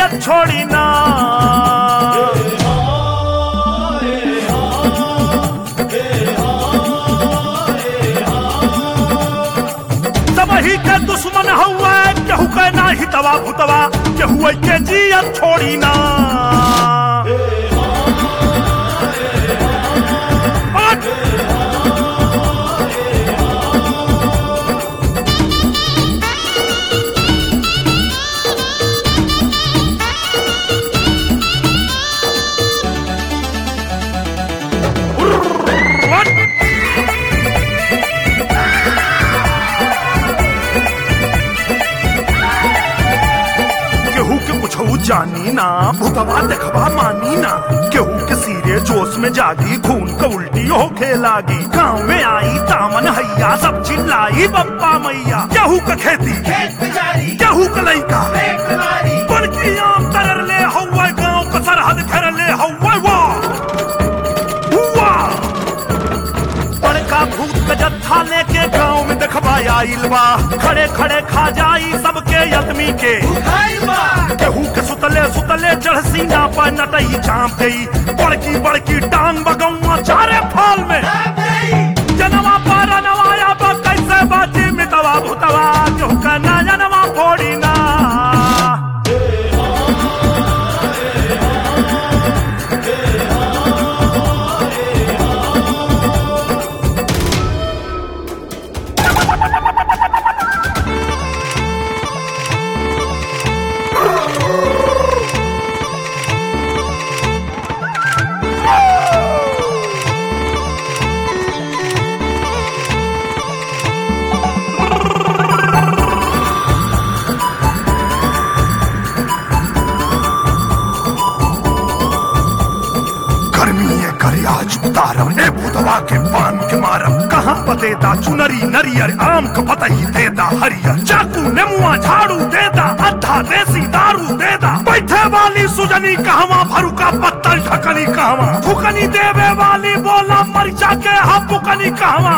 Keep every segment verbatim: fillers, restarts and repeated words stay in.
जियत छोड़ी ना। सबही के दुश्मन हुआ केहू के ना हितवा भुतवा केहू के जियत छोड़ी ना। जानी ना भुतवा देखवा मानी ना केहू के सिरे जोश में जागी खून का उल्टी होके लागी। गाँव में आई तामन हैया सब चिल्लाई बप्पा मैया। केहू का खेती केहू का लइका बड़की आम तरर ले हवा गाँव का सरहद घेर ले हवा। वाह बड़का भूत का जत्था लेके गाँव में देखवा आइल बा। खड़े खड़े खा जाई सबके यतमी के। केहू के सुतले सुतले चढ़ सीना पर नटई चाँप गई। बड़की बड़की टांग बगौआ चारे फाल में जनवा पारा नवाया बा कैसे बाजी मितवा भुतवा केहू का ना जनवा फोड़ी ना। ए भूतवा के पान के मारम कहाँ पतेदा चुनरी नरियर आम का पतही देदा हरियर चाकू नेमुआ झाड़ू देदा अद्धा देसी दारू देदा। बैठे वाली सुजनी कहवा भरू का पत्तल ढकनी कहवा फुकनी देवे वाली बोला मरिचा के हापुकनी कहवा।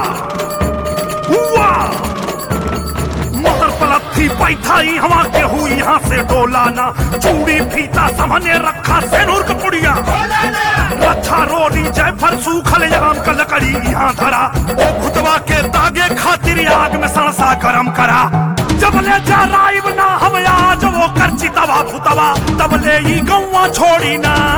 वाह मोहर पलथी बैठा ही हवा के हुई यहाँ से डोलाना। चूड़ी फीता सामने रखा सेनूर का पुड़िया अच्छा रोटी जयफल सूखल आम का लकड़ी यहाँ धरा। ओ भुतवा के दागे खातिर आग में सांसा गरम करा। जब ले जा राइब ना हम आज वो कर चितवा भुतवा तब ले ही गौवा छोड़ी ना।